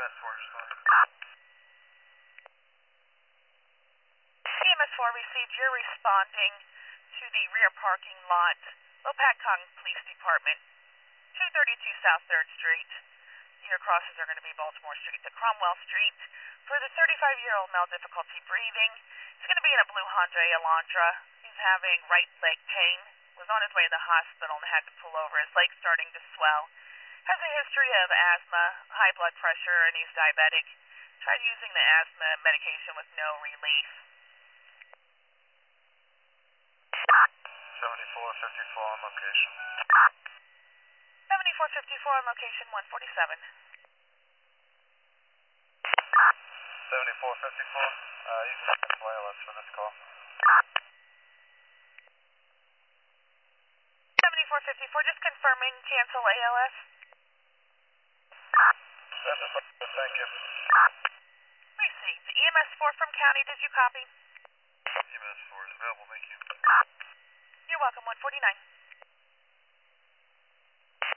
EMS 4 responding. EMS 4 received. You're responding to the rear parking lot, Lopatcong Police Department, 232 South 3rd Street. Your crosses are going to be Baltimore Street to Cromwell Street. For the 35-year-old male, difficulty breathing. He's going to be in a blue Hyundai Elantra. He's having right leg pain. Was on his way to the hospital and had to pull over. His leg's starting to swell. Has a history of asthma, high blood pressure, and he's diabetic. Tried using the asthma medication with no relief. 7454 on location. 7454 on location 147. 7454, you can cancel ALS for this call. 7454, just confirming cancel ALS. Thank you. Received. EMS 4 from county, did you copy? EMS 4 is available, thank you. You're welcome, 149.